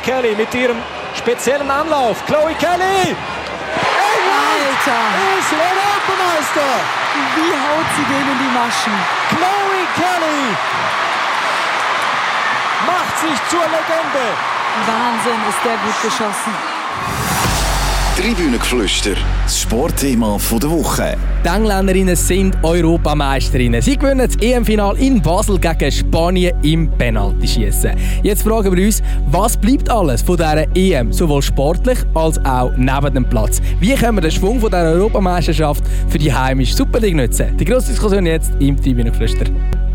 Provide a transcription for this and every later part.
Kelly mit ihrem speziellen Anlauf. Chloe Kelly! England ist Europameister! Wie haut sie den in die Maschen? Chloe Kelly macht sich zur Legende. Wahnsinn, ist der gut geschossen. Tribünengeflüster, das Sportthema der Woche. Die Engländerinnen sind Europameisterinnen. Sie gewinnen das EM-Final in Basel gegen Spanien im Penaltyschießen. Jetzt fragen wir uns, was bleibt alles von dieser EM, sowohl sportlich als auch neben dem Platz? Wie können wir den Schwung von dieser Europameisterschaft für die heimische Super League nutzen? Die grosse Diskussion jetzt im Tribünengeflüster.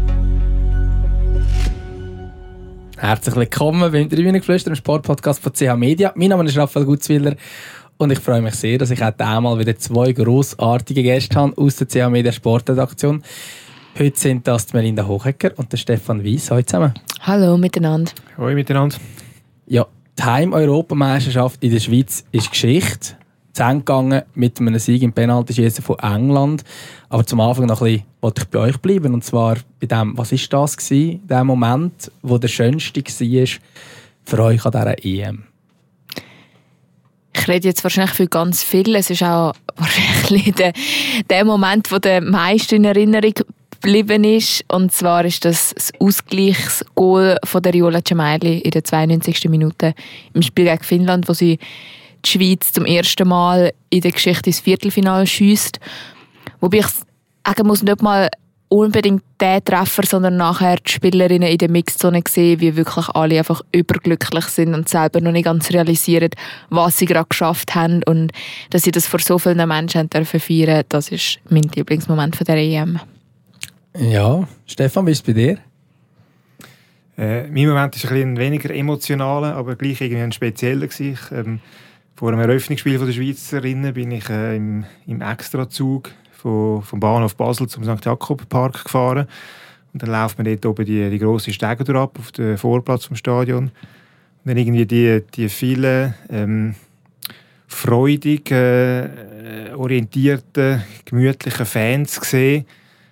Herzlich willkommen beim Tribünengeflüster, im Sportpodcast von CH Media. Mein Name ist Raphael Gutzwiller. Und ich freue mich sehr, dass ich auch einmal wieder zwei grossartige Gäste habe aus der CH Media Sportredaktion. Heute sind das die Melinda Hochecker und der Stefan Weiss. Hallo zusammen. Hallo miteinander. Hallo miteinander. Ja, die Heim-Europameisterschaft in der Schweiz ist Geschichte. Zu Ende gegangen mit einem Sieg im Penaltyschießen von England. Aber zum Anfang noch ein bisschen wollte ich bei euch bleiben. Und zwar bei dem, was war das gewesen, der Moment, wo der schönste war für euch an dieser EM? Ich rede jetzt wahrscheinlich für ganz viele. Es ist auch wahrscheinlich der Moment, wo der meisten in Erinnerung geblieben ist. Und zwar ist das Ausgleichsgoal von der Riola Cemaili in der 92. Minute im Spiel gegen Finnland, wo sie die Schweiz zum ersten Mal in der Geschichte ins Viertelfinale schiesst. Wobei ich sagen muss, nicht mal unbedingt der Treffer, sondern nachher die Spielerinnen in der Mixzone gesehen, wie wirklich alle einfach überglücklich sind und selber noch nicht ganz realisieren, was sie gerade geschafft haben und dass sie das vor so vielen Menschen dürfen feiern. Das ist mein Lieblingsmoment von der EM. Ja, Stefan, wie ist es bei dir? Mein Moment ist ein bisschen weniger emotionaler, aber gleich irgendwie ein spezieller gewesen. Vor einem Eröffnungsspiel der Schweizerinnen bin ich im Extrazug vom Bahnhof Basel zum St. Jakob Park gefahren. Und dann läuft man dort oben die grosse Stege durch ab, auf den Vorplatz vom Stadion. Und dann irgendwie die vielen freudig orientierten, gemütlichen Fans gesehen.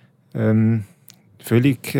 Völlig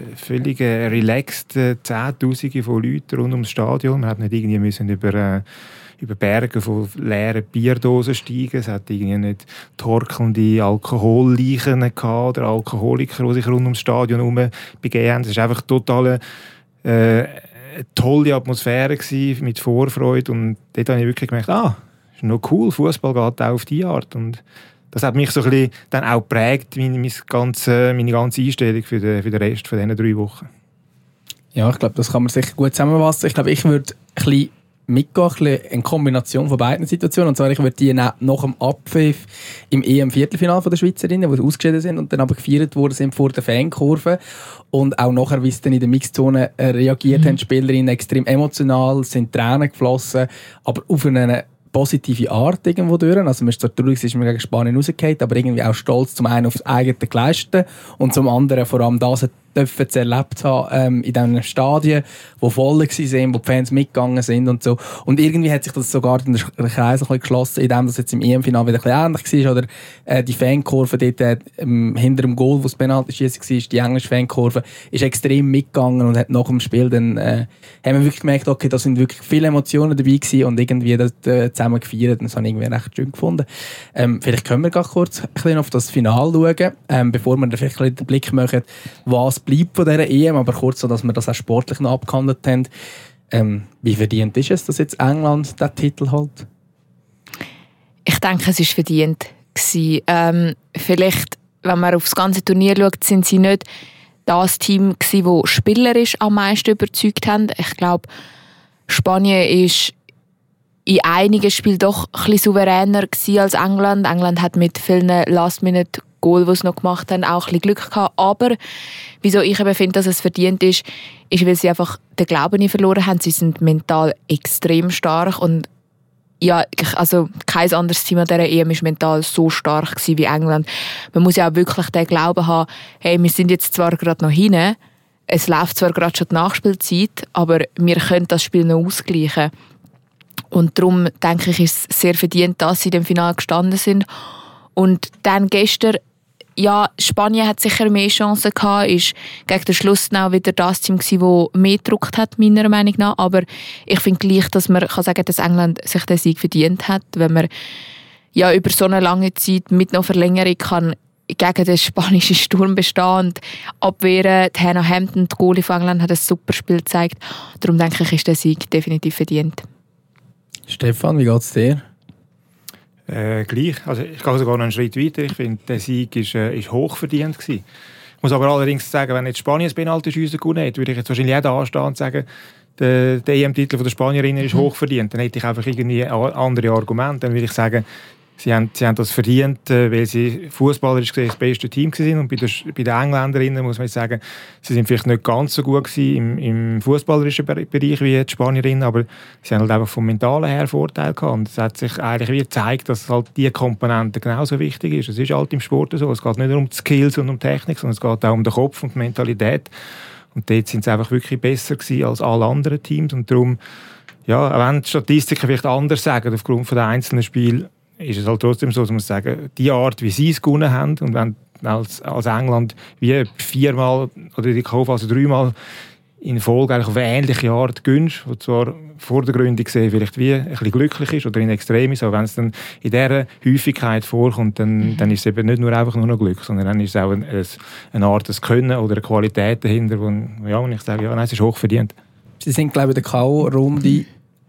relaxed, Zehntausende von Leuten rund ums Stadion. Man hat nicht irgendwie müssen über Berge von leeren Bierdosen steigen. Es hat irgendwie nicht torkelnde Alkoholleichen gehabt oder Alkoholiker, die sich rund ums Stadion herum begeben haben. Es war einfach total eine tolle Atmosphäre gewesen, mit Vorfreude. Und dort habe ich wirklich gemerkt, ist noch cool, Fußball geht auch auf diese Art. Und das hat mich so ein bisschen dann auch geprägt, meine ganze Einstellung für den Rest von diesen 3 Wochen. Ja, ich glaube, das kann man sicher gut zusammenfassen. Ich glaube, ich würde ein bisschen mitgehen, eine Kombination von beiden Situationen. Und zwar, ich würde die nach dem Abpfiff im EM-Viertelfinale der Schweizerinnen, die ausgeschieden sind und dann aber gefeiert worden sind vor der Fankurve. Und auch nachher, wie sie dann in der Mixzone reagiert haben, die Spielerinnen extrem emotional, sind Tränen geflossen, aber auf eine positive Art irgendwo durch. Also man ist zwar traurig, dass man gegen Spanien rausgefallen, aber irgendwie auch stolz zum einen auf das eigene Geleistete und zum anderen vor allem das dürfen sie erlebt haben in diesen Stadien, die voll waren, wo die Fans mitgegangen sind und so. Und irgendwie hat sich das sogar in den Kreis ein bisschen geschlossen, indem das jetzt im EM-Finale wieder ein bisschen ähnlich war. Oder die Fankurve dort hinter dem Goal, wo das Penaltyschiessen war, die englische Fankurve, ist extrem mitgegangen und hat nach dem Spiel dann haben wir wirklich gemerkt, okay, da sind wirklich viele Emotionen dabei gewesen und irgendwie das zusammen gefeiert und das habe ich irgendwie recht schön gefunden. Vielleicht können wir ganz kurz ein bisschen auf das Finale schauen, bevor wir dann vielleicht ein bisschen den Blick machen, was bleibt von dieser EM, aber kurz so, dass wir das auch sportlich noch abgehandelt haben. Wie verdient ist es, dass jetzt England diesen Titel holt? Ich denke, es war verdient gewesen. Vielleicht, wenn man auf das ganze Turnier schaut, sind sie nicht das Team gewesen, das spielerisch am meisten überzeugt haben. Ich glaube, Spanien ist in einigen Spielen doch ein bisschen souveräner gewesen als England. England hat mit vielen Last-Minute-Goal, die sie noch gemacht haben, auch ein bisschen Glück gehabt. Aber wieso ich eben finde, dass es verdient ist, weil sie einfach den Glauben nicht verloren haben. Sie sind mental extrem stark und ja, also kein anderes Team an dieser EM war mental so stark wie England. Man muss ja auch wirklich den Glauben haben, hey, wir sind jetzt zwar gerade noch hinten, es läuft zwar gerade schon die Nachspielzeit, aber wir können das Spiel noch ausgleichen. Und darum denke ich, ist es sehr verdient, dass sie im Finale gestanden sind. Und dann gestern ja, Spanien hat sicher mehr Chancen gehabt, ist gegen den Schluss auch wieder das Team gewesen, das mehr gedruckt hat, meiner Meinung nach. Aber ich finde gleich, dass man kann sagen, dass England sich den Sieg verdient hat, wenn man ja über so eine lange Zeit mit noch Verlängerung kann gegen den spanischen Sturm bestehen und abwehren. Die Hannah Hampton, die Goalie von England, hat ein super Spiel gezeigt. Darum denke ich, ist der Sieg definitiv verdient. Stefan, wie geht es dir? Gleich. Also ich gehe sogar noch einen Schritt weiter. Ich finde, der Sieg ist hochverdient gewesen. Ich muss aber allerdings sagen, wenn jetzt Spanien das Penalty-Schiessen gewonnen hätte, würde ich jetzt wahrscheinlich auch anstehen und sagen, der EM-Titel der Spanierinnen ist hochverdient. Dann hätte ich einfach irgendwie andere Argumente. Dann würde ich sagen, sie haben das verdient, weil sie fußballerisch gesehen das beste Team waren. Und bei den Engländerinnen muss man jetzt sagen, sie sind vielleicht nicht ganz so gut gewesen im fußballerischen Bereich wie die Spanierinnen, aber sie haben halt einfach vom Mentalen her Vorteil gehabt. Und es hat sich eigentlich wie gezeigt, dass halt diese Komponente genauso wichtig ist. Es ist halt im Sport so. Es geht nicht nur um die Skills und um die Technik, sondern es geht auch um den Kopf und die Mentalität. Und dort sind sie einfach wirklich besser gewesen als alle anderen Teams. Und darum, ja, auch wenn die Statistiken vielleicht anders sagen, aufgrund der einzelnen Spiele, ist es halt trotzdem so, dass man sagen, die Art, wie sie es gewonnen haben, und wenn als England wie 4-mal oder ich hoffe also 3-mal in Folge eigentlich auf eine ähnliche Art gönnst, die zwar vor der Gründung gesehen vielleicht wie ein bisschen glücklich ist oder in Extremis, aber wenn es dann in dieser Häufigkeit vorkommt, dann ist es eben nicht nur einfach nur noch Glück, sondern dann ist es auch eine Art des Können oder eine Qualität dahinter, wo ich sage, ja, nein, es ist hochverdient. Sie sind, glaube ich, in der K.O.-Runde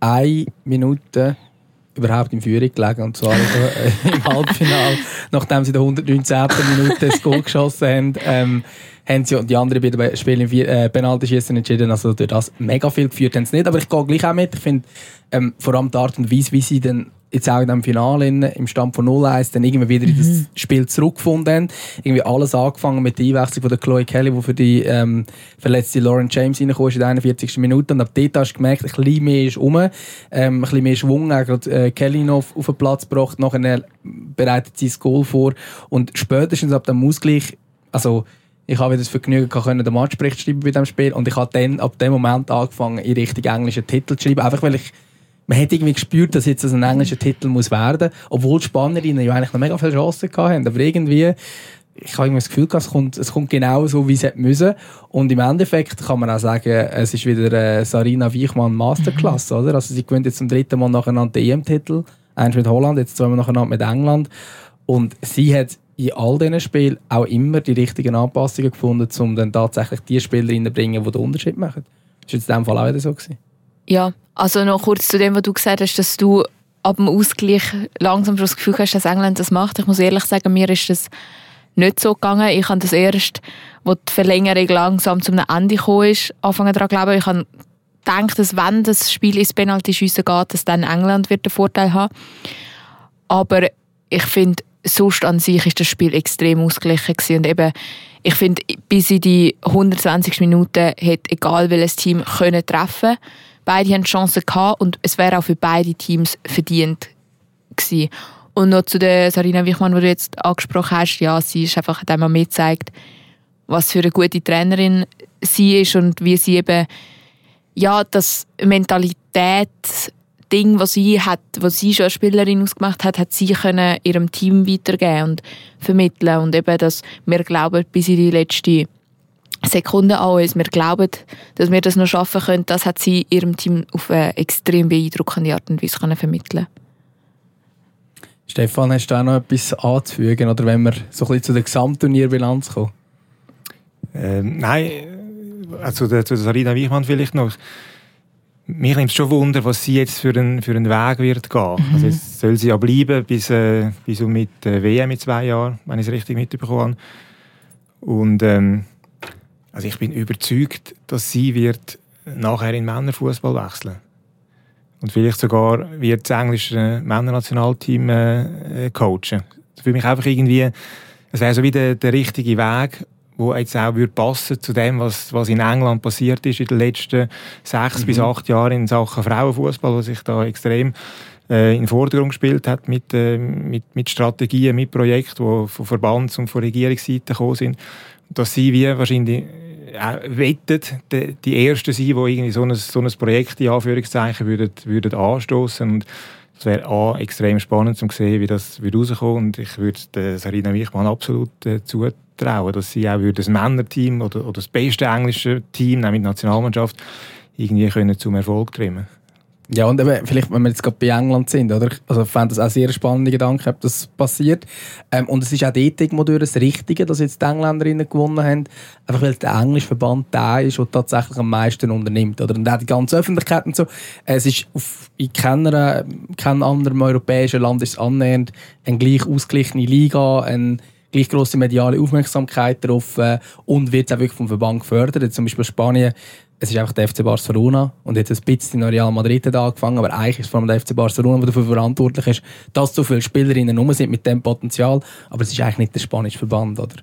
1 Minute überhaupt in Führung gelegen, und zwar im Halbfinale, nachdem sie in der 119. Minute das Goal geschossen haben, haben sie die anderen beiden Spiele im Penaltyschießen entschieden. Also durch das mega viel geführt haben sie nicht, aber ich gehe gleich auch mit. Ich finde vor allem die Art und Weise, wie sie dann jetzt auch in diesem Finale im Stand von 0-1 dann irgendwie wieder in das Spiel zurückgefunden haben. Irgendwie alles angefangen mit der Einwechslung von der Chloe Kelly, die für die verletzte Lauren James reingekommen ist in der 41. Minute. Und ab dort hast du gemerkt, ein bisschen mehr ist rum, ein bisschen mehr Schwung. Gerade Kelly noch auf den Platz gebracht, nachher bereitet sie das Goal vor. Und spätestens ab dem Ausgleich, also ich habe wieder das Vergnügen können, den Matchbericht schreiben bei diesem Spiel, und ich habe dann ab dem Moment angefangen, in Richtung englischen Titel zu schreiben, einfach weil man hat irgendwie gespürt, dass jetzt das ein englischer Titel muss werden, obwohl die Spannerinnen ja eigentlich noch mega viele Chancen hatten. Aber irgendwie, ich habe das Gefühl, es kommt genau so, wie es hätte müssen. Und im Endeffekt kann man auch sagen, es ist wieder Sarina Wiechmann Masterclass, oder? Also sie gewinnt jetzt zum 3. Mal nacheinander den EM-Titel, eins mit Holland, jetzt 2 Mal nacheinander mit England. Und sie hat in all diesen Spielen auch immer die richtigen Anpassungen gefunden, um dann tatsächlich die Spieler zu bringen, die den Unterschied machen. Das war jetzt in diesem Fall auch wieder so gewesen. Ja, also noch kurz zu dem, was du gesagt hast, dass du ab dem Ausgleich langsam das Gefühl hast, dass England das macht. Ich muss ehrlich sagen, mir ist das nicht so gegangen. Ich habe das erst, als die Verlängerung langsam zum Ende gekommen ist, angefangen daran zu glauben. Ich habe gedacht, dass wenn das Spiel ins Penalty-Schiessen geht, dass dann England wird den Vorteil haben. Aber ich finde, sonst an sich ist das Spiel extrem ausgeglichen gewesen. Und eben, ich finde, bis in die 120 Minuten hätte egal welches Team können treffen. Beide haben Chancen gehabt und es wäre auch für beide Teams verdient gewesen. Und noch zu der Sarina Wiechmann, die du jetzt angesprochen hast, ja, sie ist einfach einmal mehr gezeigt, was für eine gute Trainerin sie ist und wie sie eben ja, das Mentalität-Ding, was sie hat, was sie schon als Spielerin ausgemacht hat, hat sie können ihrem Team weitergeben und vermitteln. Und eben, dass wir glauben, bis in die letzte Sekunde an uns, wir glauben, dass wir das noch schaffen können, das hat sie ihrem Team auf eine extrem beeindruckende Art und Weise vermitteln. Stefan, hast du auch noch etwas anzufügen, oder wenn wir so ein bisschen zu der Gesamtturnierbilanz kommen? Nein, also zu der Sarina Wiechmann vielleicht noch. Mich nimmt es schon Wunder, was sie jetzt für einen Weg wird gehen. Also jetzt soll sie ja bleiben bis mit WM in 2 Jahren, wenn ich es richtig mitbekommen habe. Und also ich bin überzeugt, dass sie wird nachher in Männerfußball wechseln. Und vielleicht sogar wird das englische Männernationalteam coachen. Für mich einfach irgendwie, es wäre so wie der richtige Weg, wo jetzt auch passen zu dem, was in England passiert ist in den letzten 6 bis 8 Jahren in Sachen Frauenfußball, was sich da extrem in den Vordergrund gespielt hat mit Strategien, mit Projekten, die von Verbands- und von Regierungsseite gekommen sind. Dass sie wie wahrscheinlich wettet, die Ersten sein, die irgendwie so ein Projekt in Anführungszeichen würden anstoßen. Und Es wäre extrem spannend zu sehen, wie das rauskommt. Und ich würde Sarina Wichmann absolut zutrauen, dass sie auch das Männerteam oder das beste englische Team, nämlich die Nationalmannschaft, irgendwie können zum Erfolg trimmen. Ja, und eben, vielleicht, wenn wir jetzt gerade bei England sind, oder? Also ich fände das auch sehr spannende Gedanke, ob das passiert. Und es ist auch dort irgendwo durch das Richtige, dass jetzt die Engländerinnen gewonnen haben. Einfach weil der englische Verband der ist, der tatsächlich am meisten unternimmt. Oder? Und auch die ganze Öffentlichkeit und so. Es ist in keinem anderen europäischen Land ist es annähernd eine gleich ausgeglichene Liga, eine gleich grosse mediale Aufmerksamkeit darauf und wird auch wirklich vom Verband gefördert. Zum Beispiel Spanien, es ist einfach der FC Barcelona und jetzt ein bisschen in Real Madrid angefangen, aber eigentlich ist es vor allem der FC Barcelona, der dafür verantwortlich ist, dass so viele Spielerinnen rum sind mit dem Potenzial, aber es ist eigentlich nicht der spanische Verband, oder?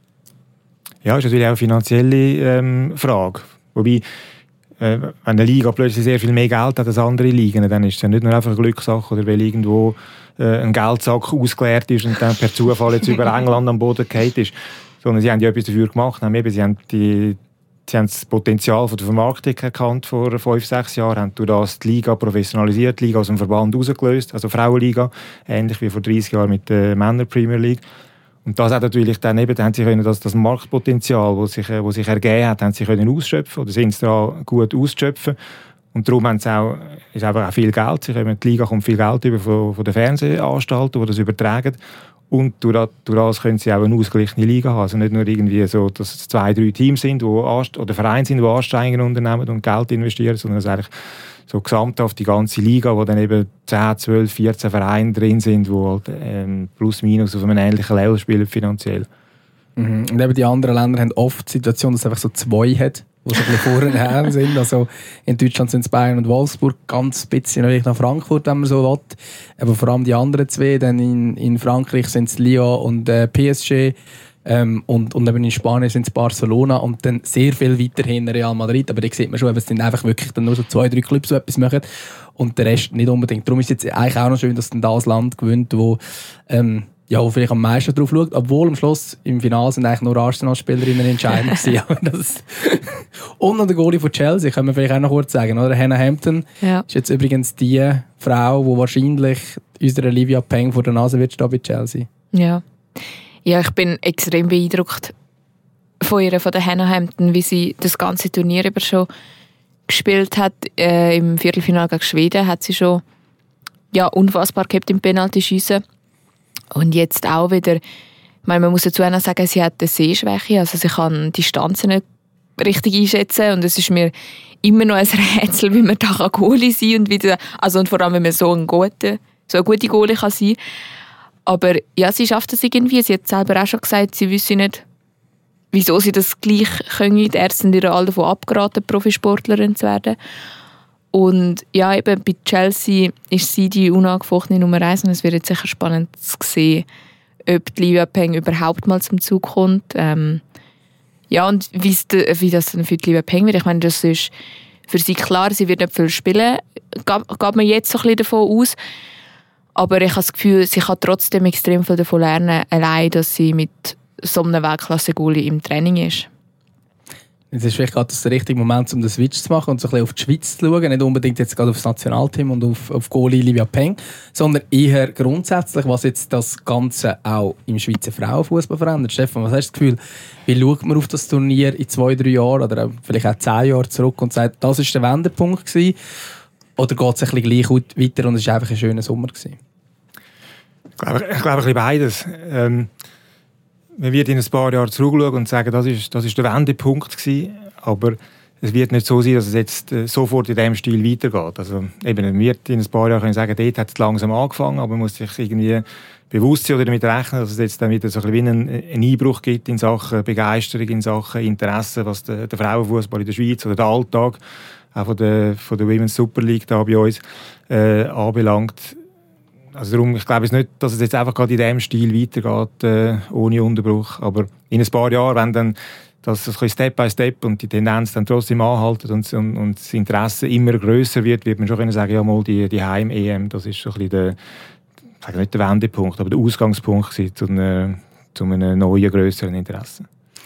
Ja, ist natürlich auch eine finanzielle Frage. Wobei, wenn eine Liga plötzlich sehr viel mehr Geld hat als andere Ligen, dann ist es ja nicht nur einfach eine Glückssache, oder weil irgendwo ein Geldsack ausgeleert ist und dann per Zufall jetzt über England am Boden gefallen ist. Sondern sie haben ja etwas dafür gemacht. Sie haben das Potenzial von der Vermarktung erkannt vor 5-6 Jahren, haben durch das die Liga professionalisiert, die Liga aus dem Verband rausgelöst, also Frauenliga, ähnlich wie vor 30 Jahren mit der Männer-Premier League. Und das hat natürlich dann haben sie können das Marktpotenzial, das sich ergeben hat, haben sie können ausschöpfen oder sind es daran gut auszuschöpfen. Und darum haben sie ist einfach auch viel Geld. Die Liga kommt viel Geld über von den Fernsehanstalten, die das übertragen. Und durch das können sie auch eine ausgeglichene Liga haben. Also nicht nur irgendwie so, dass es 2-3 Teams sind, oder Vereine sind, die Anstrengungen unternehmen und Geld investieren, sondern es ist eigentlich so gesamthaft die ganze Liga, wo dann eben 10, 12, 14 Vereine drin sind, die halt plus minus auf einem ähnlichen Level spielen finanziell. Mhm. Und eben die anderen Länder haben oft die Situation, dass es einfach so 2 hat, die so ein bisschen vorher sind. Also in Deutschland sind es Bayern und Wolfsburg, ganz ein bisschen natürlich nach Frankfurt, wenn man so will. Aber vor allem die anderen 2, dann in Frankreich sind es Lyon und PSG und eben in Spanien sind es Barcelona und dann sehr viel weiterhin Real Madrid. Aber da sieht man schon, es sind einfach wirklich dann nur so 2-3 Clubs, die etwas machen und der Rest nicht unbedingt. Darum ist es jetzt eigentlich auch noch schön, dass dann das Land gewinnt, wo wo vielleicht am meisten drauf schaut, obwohl am Schluss im Finale sind eigentlich nur Arsenal-Spielerinnen entscheidend gewesen. Und noch der Goalie von Chelsea, können wir vielleicht auch noch kurz sagen, oder? Hannah Hampton ist jetzt übrigens die Frau, die wahrscheinlich unsere Olivia Peng vor der Nase wird stehen bei Chelsea. Ja, ich bin extrem beeindruckt von ihr, von der Hannah Hampton, wie sie das ganze Turnier über schon gespielt hat. Im Viertelfinale gegen Schweden hat sie schon unfassbar gehabt im Penaltyschiessen. Und jetzt auch wieder, man muss dazu auch sagen, sie hat eine Sehschwäche, also sie kann Distanzen nicht richtig einschätzen und es ist mir immer noch ein Rätsel, wie man da Goalie sein kann und vor allem, wenn man so eine gute Goalie kann sein. Aber ja, sie schafft das irgendwie, sie hat selber auch schon gesagt, sie wüsste nicht, wieso sie das gleich können. Die Ärzte sind ihr alle davon abgeraten, Profisportlerin zu werden. Und ja, eben bei Chelsea ist sie die unangefochtene Nummer 1 und es wird jetzt sicher spannend zu sehen, ob die Livia Peng überhaupt mal zum Zug kommt. Und wie das dann für die Livia Peng wird. Ich meine, das ist für sie klar, sie wird nicht viel spielen, geht man jetzt so ein bisschen davon aus. Aber ich habe das Gefühl, sie kann trotzdem extrem viel davon lernen, allein, dass sie mit so einem Weltklasse-Goalie im Training ist. Es ist vielleicht gerade der richtige Moment, um den Switch zu machen und so ein bisschen auf die Schweiz zu schauen. Nicht unbedingt jetzt gerade auf das Nationalteam und auf Goalie Livia Peng, sondern eher grundsätzlich, was jetzt das Ganze auch im Schweizer Frauenfußball verändert. Stefan, was hast du das Gefühl, wie schaut man auf das Turnier in 2-3 Jahren oder vielleicht auch 10 Jahre zurück und sagt, das war der Wendepunkt gewesen? Oder geht es ein bisschen gleich weiter und es war einfach ein schöner Sommer gewesen? Ich glaube ein bisschen beides. Man wird in ein paar Jahre zurückschauen und sagen, das ist der Wendepunkt gewesen, aber es wird nicht so sein, dass es jetzt sofort in diesem Stil weitergeht. Also eben, man wird in ein paar Jahren sagen, dort hat es langsam angefangen, aber man muss sich irgendwie bewusst sein oder damit rechnen, dass es jetzt dann wieder so ein bisschen einen Einbruch gibt in Sachen Begeisterung, in Sachen Interesse, was der Frauenfußball in der Schweiz oder der Alltag auch von der Women's Super League da bei uns anbelangt. Also darum, ich glaube nicht, dass es jetzt einfach gerade in diesem Stil weitergeht, ohne Unterbruch. Aber in ein paar Jahren, wenn dann das ein bisschen Step by Step und die Tendenz dann trotzdem anhalten und das Interesse immer grösser wird man schon können sagen, ja mal die Heim-EM, das ist so ein bisschen ich sage nicht der Wendepunkt, aber der Ausgangspunkt zu einem neuen, grösseren Interesse.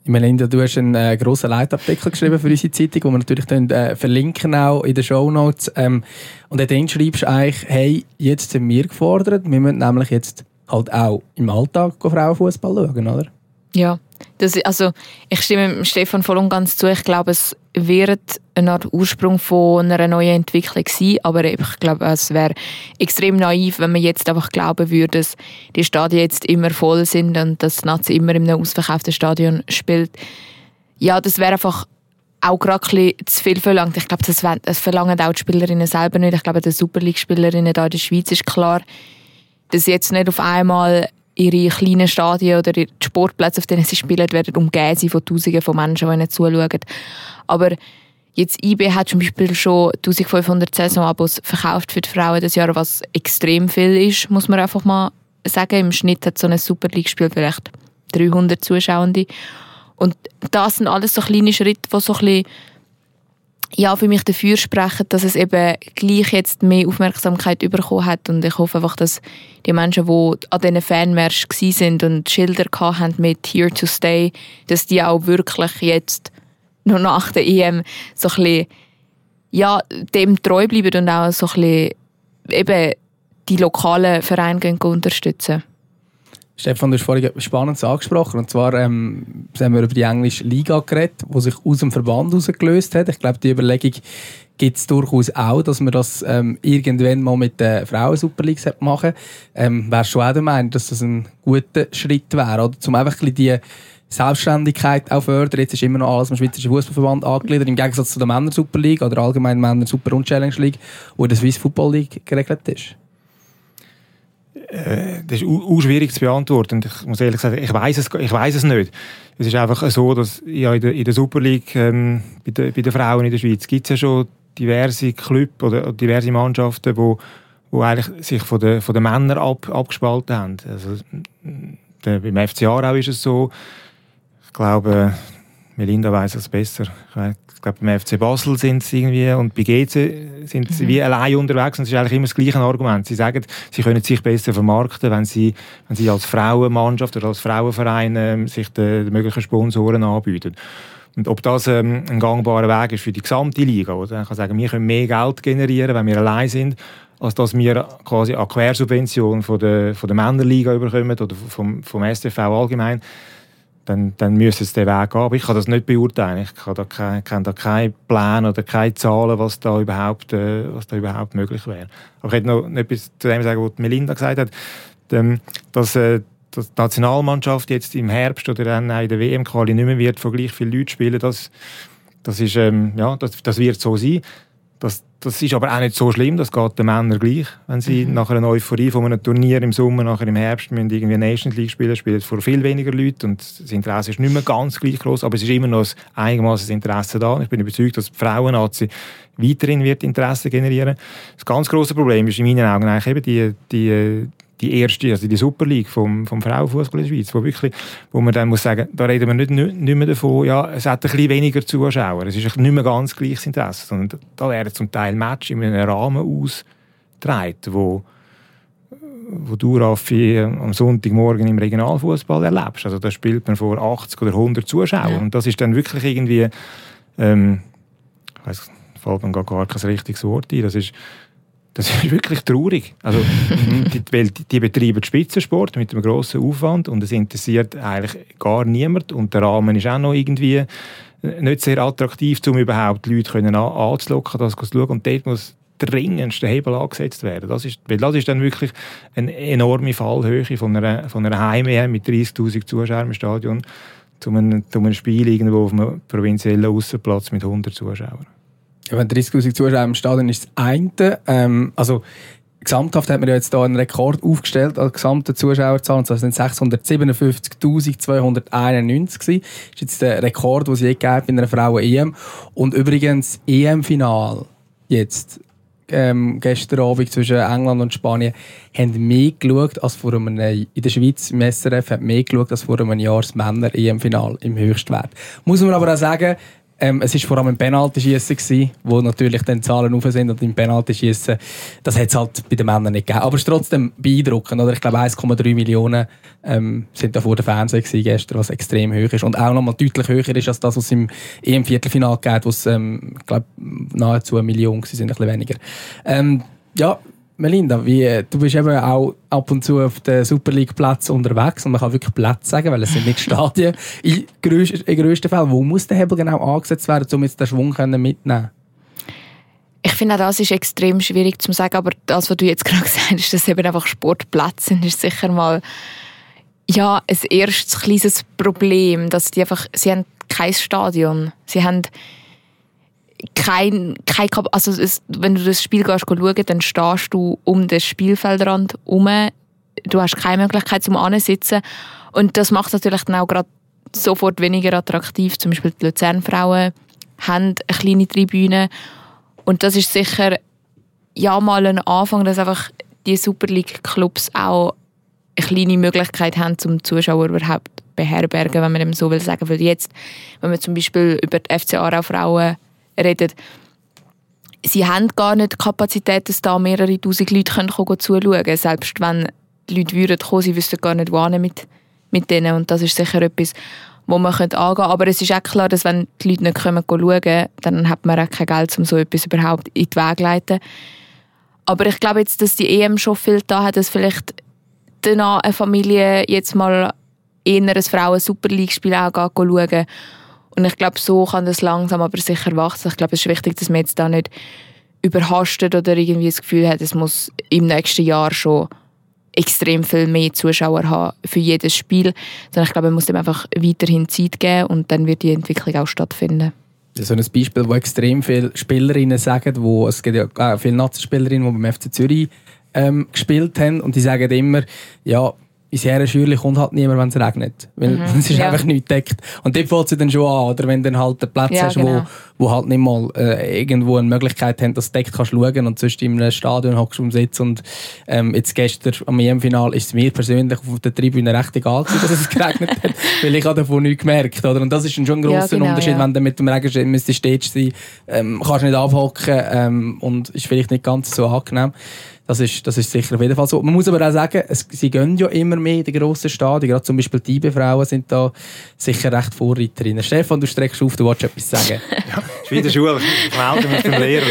Melinda, du hast einen grossen Leitartikel geschrieben für unsere Zeitung, den wir natürlich verlinken auch in den Shownotes. Und dort schreibst du eigentlich, hey, jetzt sind wir gefordert, wir müssen nämlich jetzt halt auch im Alltag Frauenfußball schauen, oder? Ja, ich stimme Stefan voll und ganz zu. Ich glaube, es wird eine Art Ursprung von einer neuen Entwicklung sein, aber ich glaube, es wäre extrem naiv, wenn man jetzt einfach glauben würde, dass die Stadien jetzt immer voll sind und dass Nazi immer in einem ausverkauften Stadion spielt. Ja, das wäre einfach auch gerade ein bisschen zu viel verlangt. Ich glaube, das verlangen auch die Spielerinnen selber nicht. Ich glaube, den Super League-Spielerinnen da in der Schweiz ist klar, dass jetzt nicht auf einmal ihre kleinen Stadien oder die Sportplätze, auf denen sie spielen, werden umgeben sein von Tausenden von Menschen, die ihnen zuschauen. Aber jetzt IB hat zum Beispiel schon 1500 Saisonabos verkauft für die Frauen das Jahr, was extrem viel ist, muss man einfach mal sagen. Im Schnitt hat so ein Super League-Spiel vielleicht 300 Zuschauende. Und das sind alles so kleine Schritte, die so ein bisschen für mich dafür sprechen, dass es eben gleich jetzt mehr Aufmerksamkeit bekommen hat. Und ich hoffe einfach, dass die Menschen, die an diesen Fanmärschen waren und Schilder hatten mit «Here to stay», dass die auch wirklich jetzt noch nach der EM so ein bisschen, dem treu bleiben und auch so ein bisschen eben die lokalen Vereine unterstützen. Stefan, du hast vorhin etwas Spannendes angesprochen. Und zwar haben wir über die englische Liga geredet, die sich aus dem Verband herausgelöst hat. Ich glaube, die Überlegung gibt es durchaus auch, dass man das irgendwann mal mit der Frauen-Super League machen sollte. Wärst du auch der Meinung, dass das ein guter Schritt wäre? Oder um einfach ein bisschen die Selbstständigkeit auch fördern. Jetzt ist immer noch alles im Schweizerischen Fußballverband angegliedert, im Gegensatz zu der Männer-Super League oder allgemein Männer-Super- und Challenge League, wo der Swiss Football League geregelt ist. Das ist auch schwierig zu beantworten. Und ich muss ehrlich sagen, ich weiss es nicht. Es ist einfach so, dass in der Super League bei den Frauen in der Schweiz gibt es ja schon diverse Clubs oder diverse Mannschaften, die eigentlich sich von den Männern abgespalten haben. Also, beim FC Aarau ist es so. Ich glaube, Melinda weiss es besser. Ich glaube, beim FC Basel sind sie irgendwie und bei GC sind sie wie allein unterwegs. Und es ist eigentlich immer das gleiche Argument. Sie sagen, sie können sich besser vermarkten, wenn sie als Frauenmannschaft oder als Frauenverein sich den möglichen Sponsoren anbieten. Und ob das ein gangbarer Weg ist für die gesamte Liga, oder? Ich kann sagen, wir können mehr Geld generieren, wenn wir allein sind, als dass wir quasi eine Quersubvention von der Männerliga bekommen oder vom STV allgemein. Dann müsste es den Weg gehen. Aber ich kann das nicht beurteilen. Ich kenne da keine Pläne oder keine Zahlen, was da überhaupt möglich wäre. Aber ich hätte noch etwas zu dem sagen, was Melinda gesagt hat, dass die Nationalmannschaft jetzt im Herbst oder dann in der WM-Quali nicht mehr wird von gleich vielen Leuten spielen. Das wird so sein. Das ist aber auch nicht so schlimm, das geht den Männern gleich. Wenn sie nach einer Euphorie von einem Turnier im Sommer, nachher im Herbst müssen irgendwie Nations League spielen vor viel weniger Leuten und das Interesse ist nicht mehr ganz gleich groß, aber es ist immer noch einigermaßen das Interesse da. Ich bin überzeugt, dass die Frauen-Nazi weiterhin wird Interesse generieren. Das ganz grosse Problem ist in meinen Augen eigentlich eben die erste, also die Super League vom Frauenfußball in der Schweiz, wo man dann muss sagen, da reden wir nicht mehr davon, es hat ein bisschen weniger Zuschauer, es ist nicht mehr ganz gleiches Interesse, sondern da werden zum Teil Matches in einem Rahmen ausgetragen, wo du, Raffi, am Sonntagmorgen im Regionalfußball erlebst. Also da spielt man vor 80 oder 100 Zuschauern. Ja. Und das ist dann wirklich irgendwie, fällt mir gar kein richtiges Wort ein, das ist wirklich traurig. Also, die betreiben Spitzensport mit einem grossen Aufwand und es interessiert eigentlich gar niemand. Und der Rahmen ist auch noch irgendwie nicht sehr attraktiv, um überhaupt Leute anzulocken, das zu schauen. Und dort muss dringendst der Hebel angesetzt werden. Das ist dann wirklich eine enorme Fallhöhe von einer Heim-EM mit 30'000 Zuschauern im Stadion zu einem Spiel irgendwo auf einem provinziellen Aussenplatz mit 100 Zuschauern. Ja, wenn 30'000 Zuschauer im Stadion ist das eine. Gesamthaft hat man ja jetzt hier einen Rekord aufgestellt an der gesamten Zuschauerzahl. Und das sind 657'291 gewesen. Das ist jetzt der Rekord, den es je gab in einer Frauen-EM. Und übrigens, EM-Final jetzt gestern Abend zwischen England und Spanien haben mehr geschaut als vor einem in der Schweiz im SRF hat mehr geschaut als vor einem Jahr das Männer-EM-Final im Höchstwert. Muss man aber auch sagen, Es war vor allem im Penaltyschiessen, wo natürlich dann Zahlen rauf sind, und im Penaltyschiessen, das hat es halt bei den Männern nicht gegeben. Aber es ist trotzdem beeindruckend, oder? Ich glaube 1,3 Millionen sind da vor dem Fernsehen gestern, was extrem hoch ist. Und auch nochmal deutlich höher ist als das, was es im EM-Viertelfinale geht, wo es, ich glaube, nahezu 1 Million waren, ein bisschen weniger. Ja, Melinda, du bist eben auch ab und zu auf den Super League-Plätzen unterwegs, und man kann wirklich Plätze sagen, weil es sind nicht Stadien. In grössten Fällen, wo muss der Hebel genau angesetzt werden, um jetzt den Schwung mitnehmen? Ich finde auch, das ist extrem schwierig zu sagen, aber das, was du jetzt gerade gesagt hast, dass eben einfach Sportplätze sind, ist sicher mal ein erstes kleines Problem, dass sie haben kein Stadion, sie haben wenn du das Spiel gehst, schauen, dann stehst du um den Spielfeldrand herum. Du hast keine Möglichkeit zum Ansitzen. Und das macht natürlich dann auch gerade sofort weniger attraktiv. Zum Beispiel die Luzern-Frauen haben eine kleine Tribüne. Und das ist sicher mal ein Anfang, dass einfach die Super League-Clubs auch eine kleine Möglichkeit haben, zum Zuschauer überhaupt beherbergen, wenn man dem so will sagen. Weil jetzt, wenn man zum Beispiel über die FC Aarau-Frauen redet, sie haben gar nicht die Kapazität, dass da mehrere tausend Leute zuschauen können. Selbst wenn die Leute kommen würden, sie wüssten gar nicht, wohin mit denen. Und das ist sicher etwas, wo man angehen könnte. Aber es ist auch klar, dass wenn die Leute nicht schauen können, dann hat man auch kein Geld, um so etwas überhaupt in die Wege zu leiten. Aber ich glaube jetzt, dass die EM schon viel da hat, dass vielleicht danach eine Familie jetzt mal eher ein Frauen-Super-League-Spiel auch schauen. Und ich glaube, so kann das langsam aber sicher wachsen. Ich glaube, es ist wichtig, dass man jetzt da nicht überhastet oder irgendwie das Gefühl hat, es muss im nächsten Jahr schon extrem viel mehr Zuschauer haben für jedes Spiel. Sondern ich glaube, man muss dem einfach weiterhin Zeit geben, und dann wird die Entwicklung auch stattfinden. Das ist so ein Beispiel, wo extrem viele Spielerinnen sagen, es gibt ja viele Nazi-Spielerinnen, die beim FC Zürich gespielt haben, und die sagen immer, ja, ins Herrenschürli kommt halt niemand, wenn es regnet. Weil es ist einfach nichts gedeckt. Und dort fängt es dann schon an, oder wenn du dann halt einen Platz hast, genau, wo halt nicht mal irgendwo eine Möglichkeit haben, dass du deckt kannst schauen, und sonst in einem Stadion hockst du am Sitz. Und jetzt gestern am EM-Final ist es mir persönlich auf der Tribüne recht egal gewesen, dass es geregnet hat, weil ich habe davon nichts gemerkt. Oder? Und das ist dann schon ein grosser Unterschied, wenn du mit dem Regenschirm müsstest sein, kannst du nicht abhocken, und ist vielleicht nicht ganz so angenehm. Das ist sicher auf jeden Fall so. Man muss aber auch sagen, sie gehen ja immer mehr in die grossen Stadien. Gerade zum Beispiel die IB-Frauen sind da sicher recht Vorreiterinnen. Stefan, du streckst auf, du wolltest etwas sagen. Ja, das ist wie in der Schule. Ich melde mich beim Lehrer.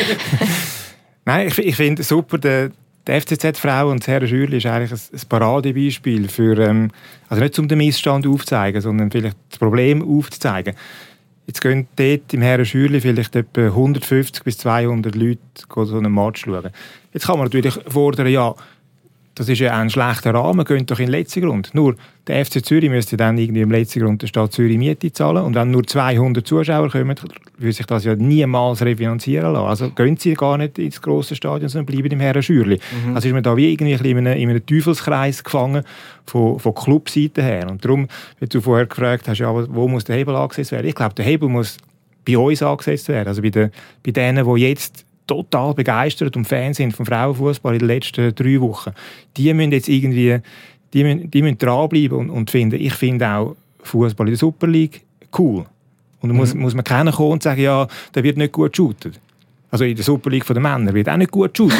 Nein, ich finde super, die FCZ-Frau und das Herrenschürli ist eigentlich ein Paradebeispiel für, also nicht um den Missstand aufzuzeigen, sondern vielleicht das Problem aufzuzeigen. Jetzt gehen dort im Herrenschürli vielleicht etwa 150 bis 200 Leute so einen Match schauen. Jetzt kann man natürlich fordern, ja, das ist ja ein schlechter Rahmen, geht doch in den letzten Grund. Nur der FC Zürich müsste dann irgendwie im letzten Grund der Stadt Zürich Miete zahlen, und wenn nur 200 Zuschauer kommen, würde sich das ja niemals refinanzieren lassen. Also gehen sie gar nicht ins grosse Stadion, sondern bleiben im Herrenschürli. Also ist man da wie irgendwie in einem Teufelskreis gefangen von Clubseite her. Und darum, wie du vorher gefragt hast, ja, wo muss der Hebel angesetzt werden? Ich glaube, der Hebel muss bei uns angesetzt werden. Also bei denen, die jetzt total begeistert und Fans sind vom Frauenfußball in den letzten 3 Wochen. Die müssen jetzt irgendwie die müssen dranbleiben und finden. Ich finde auch Fußball in der Super League cool. Und dann muss man keiner kommen und sagen, ja, der wird nicht gut shooten. Also in der Super League der Männer wird auch nicht gut shooten.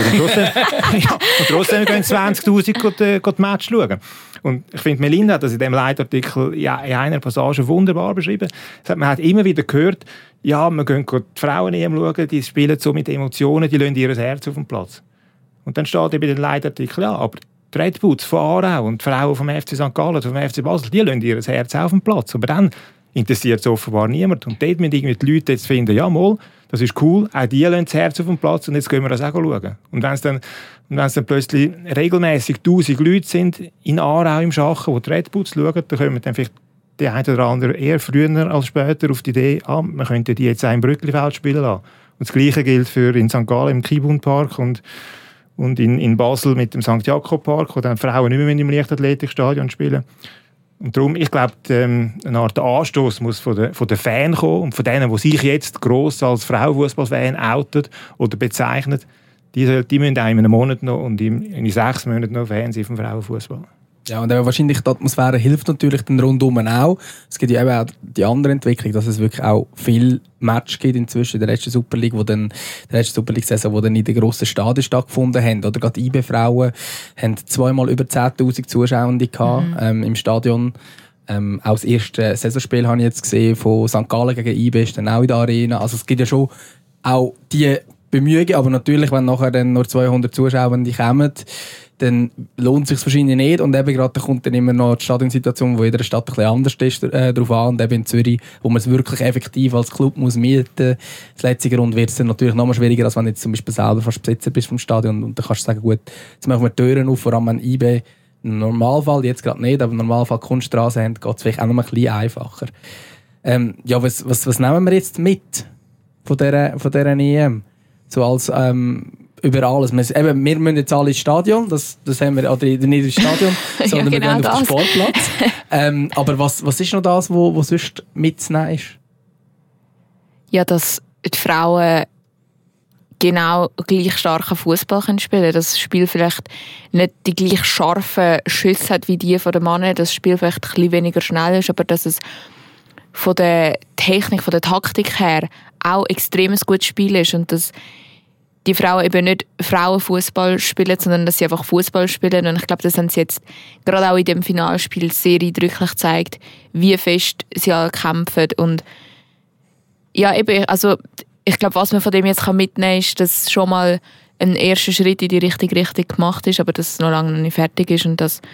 Und trotzdem gehen 20'000 die Match schauen. Und ich finde, Melinda hat das in diesem Leitartikel in einer Passage wunderbar beschrieben. Man hat immer wieder gehört, ja, wir gehen die Frauen schauen, die spielen so mit Emotionen, die lassen ihr Herz auf den Platz. Und dann steht eben in den Leitartikel, ja, aber die Red Bulls von Aarau und die Frauen vom FC St. Gallen, vom FC Basel, die lassen ihr Herz auf den Platz. Aber dann interessiert es offenbar niemand. Und dort müssen irgendwie die Leute jetzt finden, ja, mal, das ist cool, auch die lassen das Herz auf den Platz, und jetzt gehen wir das auch schauen. Und wenn es dann plötzlich regelmäßig 1000 Leute sind in Aarau im Schachen, die die Red Bulls schauen, dann kommen dann vielleicht die eine oder andere eher früher als später auf die Idee, man könnte die jetzt auch im Brücklifeld spielen lassen. Und das Gleiche gilt für in St. Gallen im Kibun Park und in Basel mit dem St. Jakob Park, wo dann Frauen nicht mehr im Leichtathletikstadion spielen. Und darum, ich glaube, eine Art Anstoß muss von den Fans kommen, und von denen, die sich jetzt gross als Frauenfußballfan outen oder bezeichnen, die müssen auch in einem Monat noch und in 6 Monaten noch Fans sein vom Frauenfußball. Ja, und wahrscheinlich die Atmosphäre hilft natürlich dann rundum auch. Es gibt ja eben auch die andere Entwicklung, dass es wirklich auch viel Match gibt inzwischen in der letzten Super League, der letzten Super League-Saison, die dann in den grossen Stadien stattgefunden haben. Oder gerade IB-Frauen haben zweimal über 10'000 Zuschauende gehabt, im Stadion. Auch das erste Saisonspiel habe ich jetzt gesehen von St. Gallen gegen IB, ist dann auch in der Arena. Also es gibt ja schon auch die Bemühungen, aber natürlich, wenn nachher dann nur 200 Zuschauer kommen, dann lohnt es sich wahrscheinlich nicht. Und eben gerade da kommt dann immer noch die Stadionsituation, wo in jeder Stadt ein bisschen anders ist, darauf an. Und eben in Zürich, wo man es wirklich effektiv als Club muss mieten. Das letzte Grund wird es dann natürlich noch mal schwieriger, als wenn du jetzt zum Beispiel selber fast Besitzer bist vom Stadion. Und dann kannst du sagen, gut, jetzt machen wir die Türen auf, vor allem an IB. Im Normalfall, jetzt gerade nicht, aber im Normalfall Kunststraße haben, geht es vielleicht auch noch ein bisschen einfacher. Ja, was nehmen wir jetzt mit von dieser EM? So als über alles. Wir müssen jetzt alle ins Stadion, das haben wir, oder nicht ins Stadion, sondern ja, genau, wir gehen auf den Sportplatz. Aber was ist noch das, was sonst mitzunehmen ist? Ja, dass die Frauen genau gleich starken Fußball spielen können. Das Spiel vielleicht nicht die gleich scharfen Schüsse hat wie die von den Männern, das Spiel vielleicht ein bisschen weniger schnell ist, aber dass es von der Technik, von der Taktik her auch extrem ein gutes Spiel ist und dass die Frauen eben nicht Frauenfußball spielen, sondern dass sie einfach Fußball spielen. Und ich glaube, das haben sie jetzt gerade auch in dem Finalspiel sehr eindrücklich gezeigt, wie fest sie alle kämpfen. Und ja, eben, also ich glaube, was man von dem jetzt mitnehmen kann, ist, dass schon mal ein erster Schritt in die richtige Richtung gemacht ist, aber dass es noch lange nicht fertig ist und dass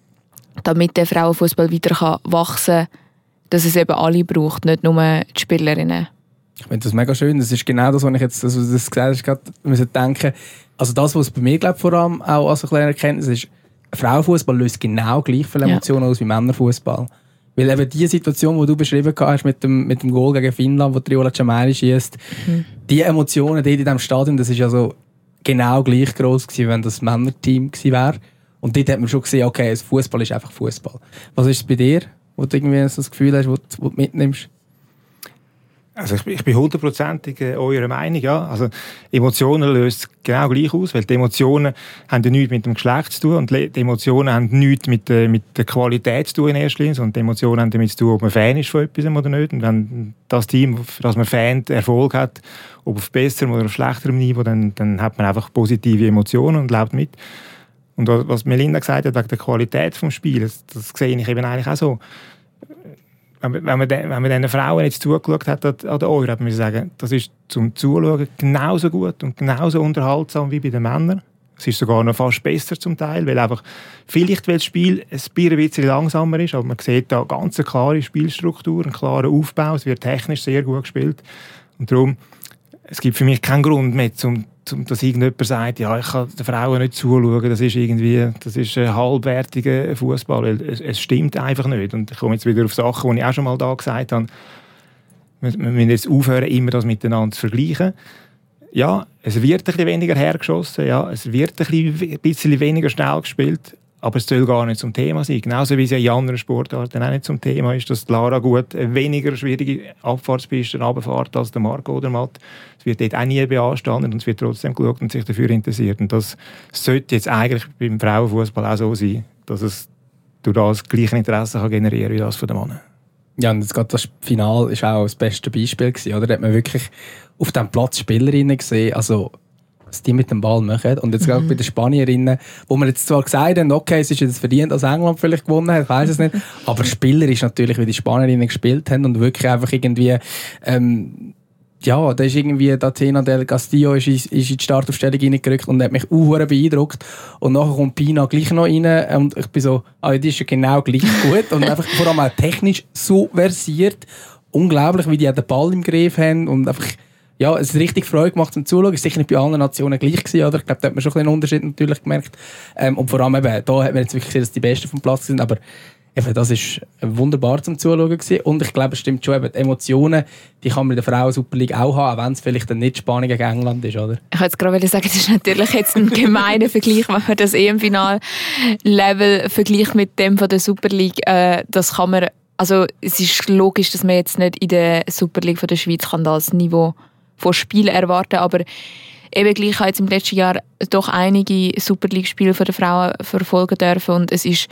damit der Frauenfußball weiter wachsen kann, dass es eben alle braucht, nicht nur die Spielerinnen. Ich finde das mega schön. Das ist genau das, was ich jetzt, also das gesagt habe, wir müssen denken, also das, was bei mir glaube vor allem auch als eine kleine Erkenntnis ist, Frauenfußball löst genau gleich viele Emotionen aus wie Männerfußball. Weil eben die Situation, die du beschrieben hast mit dem Goal gegen Finnland, wo Triola Cemairi schießt, die Emotionen dort in diesem Stadion, das ist ja so genau gleich gross gewesen, wenn das Männerteam gewesen wäre. Und dort hat man schon gesehen, okay, Fußball ist einfach Fußball. Was ist es bei dir, wo du irgendwie so das Gefühl hast, wo du mitnimmst? Also ich bin 100% eurer Meinung, ja. Also Emotionen löst genau gleich aus, weil die Emotionen haben ja nichts mit dem Geschlecht zu tun und die Emotionen haben nichts mit der Qualität zu tun in erster Linie, sondern die Emotionen haben damit zu tun, ob man Fan ist von etwas oder nicht. Und wenn das Team, für das man Fan Erfolg hat, ob auf besserem oder auf schlechterem Niveau, dann hat man einfach positive Emotionen und lebt mit. Und was Melinda gesagt hat, wegen der Qualität des Spiels, das sehe ich eben eigentlich auch so. Wenn man diesen Frauen jetzt zugeschaut hat an der Euro, hat man sagen, das ist zum Zuschauen genauso gut und genauso unterhaltsam wie bei den Männern. Es ist sogar noch fast besser zum Teil, weil einfach vielleicht, weil das Spiel ein bisschen langsamer ist, aber man sieht da ganz eine klare Spielstruktur, einen klaren Aufbau, es wird technisch sehr gut gespielt. Und darum, es gibt für mich keinen Grund mehr, dass irgendjemand sagt, ja, ich kann den Frauen nicht zuschauen, das ist ein halbwertiger Fußball, weil es stimmt einfach nicht. Und ich komme jetzt wieder auf Sachen, die ich auch schon mal da gesagt habe. Wir müssen jetzt aufhören, immer das miteinander zu vergleichen. Ja, es wird ein bisschen weniger hergeschossen, ja, es wird ein bisschen weniger schnell gespielt, aber es soll gar nicht zum Thema sein. Genauso wie es ja in anderen Sportarten auch nicht zum Thema ist, dass Lara Gut eine weniger schwierige Abfahrtspiste runterfährt als der Marco Odermatt. Es wird dort auch nie beanstandet und es wird trotzdem geschaut und sich dafür interessiert. Und das sollte jetzt eigentlich beim Frauenfußball auch so sein, dass es durch das gleiche Interesse kann generieren wie das von den Männern. Ja, und jetzt gerade das Finale war auch das beste Beispiel gewesen, oder? Da hat man wirklich auf dem Platz Spielerinnen gesehen, also was die mit dem Ball machen. Und jetzt gerade bei den Spanierinnen, wo man jetzt zwar gesagt haben, okay, es ist jetzt verdient, dass England vielleicht gewonnen hat, ich weiss es nicht, aber Spieler ist natürlich, wie die Spanierinnen gespielt haben und wirklich einfach irgendwie ja, da ist irgendwie Athena del Castillo ist in die Startaufstellung reingerückt und hat mich auch beeindruckt. Und nachher kommt Pina gleich noch rein und ich bin so, die ist ja genau gleich gut und einfach vor allem auch technisch so versiert. Unglaublich, wie die den Ball im Griff haben und einfach, ja, es hat richtig Freude gemacht zum Zuschauen. Es war sicher nicht bei allen Nationen gleich gewesen, oder? Ich glaube, da hat man schon einen Unterschied natürlich gemerkt. Und vor allem eben, da hat man jetzt wirklich gesehen, dass die Besten vom Platz sind, aber eben, das war wunderbar zum Zuschauen gewesen. Und ich glaube, es stimmt schon, eben, die Emotionen, die kann man in der Frauen-Super League auch haben, auch wenn es vielleicht dann nicht Spanien gegen England ist, oder? Ich wollte jetzt gerade sagen, das ist natürlich jetzt ein gemeiner Vergleich, wenn man das EM-Final-Level vergleicht mit dem von der Super League. Das kann man, also es ist logisch, dass man jetzt nicht in der Super League von der Schweiz kann das Niveau von Spielen erwarten, aber eben gleich habe ich jetzt im letzten Jahr doch einige Super League-Spiele von den Frauen verfolgen dürfen und es ist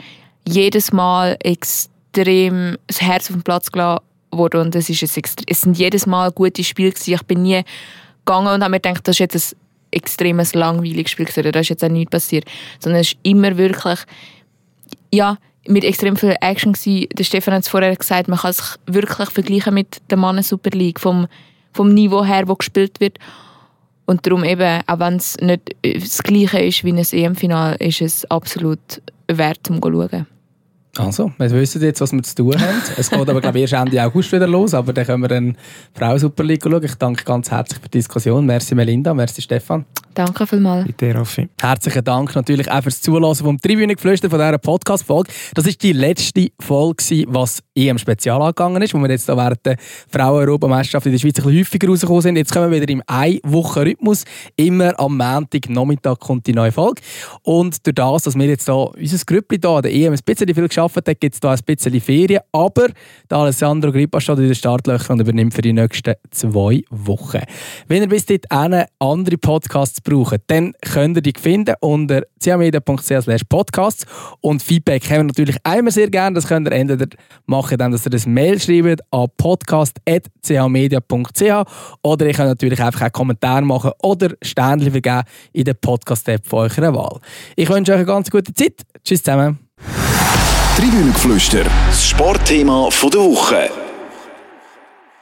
jedes Mal extrem das Herz auf den Platz gelassen worden und es sind jedes Mal gute Spiele gewesen. Ich bin nie gegangen und habe mir gedacht, das ist jetzt ein extremes langweiliges Spiel gewesen. Da ist jetzt auch nichts passiert. Sondern es ist immer wirklich, mit extrem viel Action gewesen. Der Stefan hat es vorher gesagt, man kann sich wirklich vergleichen mit der Mannen Super League vom Niveau her, wo gespielt wird. Und darum eben, auch wenn es nicht das Gleiche ist wie ein EM-Final, ist es absolut wert, um zu schauen. Also, wir wissen jetzt, was wir zu tun haben. Es geht aber, glaube ich, erst Ende August wieder los, aber dann können wir dann Frau-Super League schauen. Ich danke ganz herzlich für die Diskussion. Merci Melinda, merci Stefan. Danke vielmals. Bitte, Raffi. Herzlichen Dank natürlich auch fürs Zuhören vom Tribünengeflüster von dieser Podcast-Folge. Das war die letzte Folge, was EM-Spezial angegangen ist, wo wir jetzt da während der Frauen-Europameisterschaft in der Schweiz ein bisschen häufiger rausgekommen sind. Jetzt kommen wir wieder im Ein-Wochen-Rhythmus. Immer am Montag-Nachmittag kommt die neue Folge. Und durch das, dass wir jetzt da unser Grüppli da an der EM ein bisschen viel geschafft haben, gibt es da ein bisschen Ferien. Aber der Alessandro Grippa steht in den Startlöchern und übernimmt für die nächsten 2 Wochen. Wenn ihr bis dahin andere Podcasts braucht, dann könnt ihr die finden unter chmedia.ch/podcasts. Und Feedback haben wir natürlich einmal sehr gerne. Das könnt ihr entweder machen, dass ihr ein Mail schreibt an podcast@chmedia.ch oder ihr könnt natürlich einfach einen Kommentar machen oder Sternchen vergeben in der Podcast-App von eurer Wahl. Ich wünsche euch eine ganz gute Zeit. Tschüss zusammen. Tribünengeflüster, das Sportthema der Woche.